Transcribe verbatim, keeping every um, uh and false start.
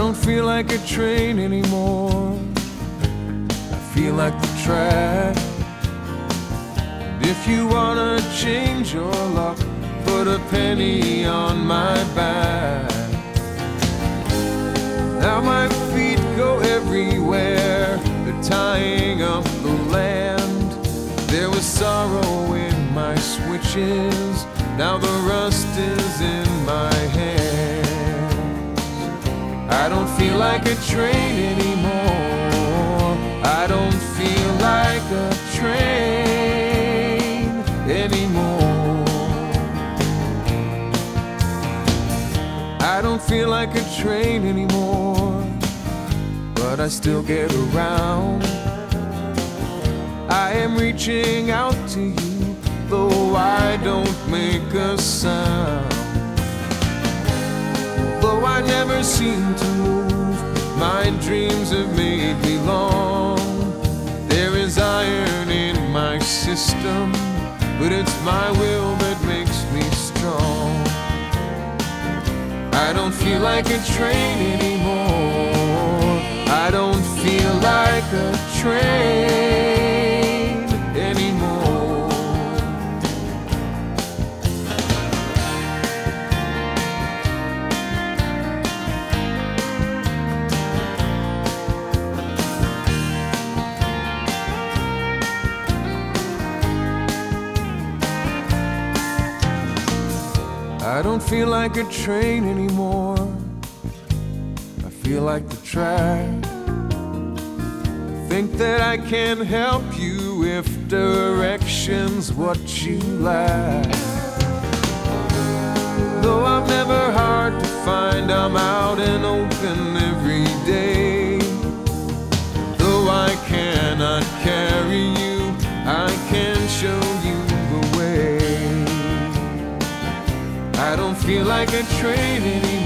don't feel like a train anymore. I feel like the track. And if you wanna change your luck, put a penny on my back. Now my feet go everywhere, they're tying up the land. There was sorrow in my switches, now the rust is in my hands. I don't feel like a train anymore. I don't feel like a train anymore. I don't feel like a train anymore, but I still get around. I am reaching out to you, though I don't make a sound. Though I never seem to move, my dreams have made me long. There is iron in my system, but it's my will that makes me strong. I don't feel like a train anymore. I don't feel like a train anymore. I don't feel like a train anymore. I feel like the track. I think that I can help you if direction's what you lack. Though I'm never hard to find, I'm out and open every day. Though I cannot carry you, I can show you the way. I don't feel like a train anymore.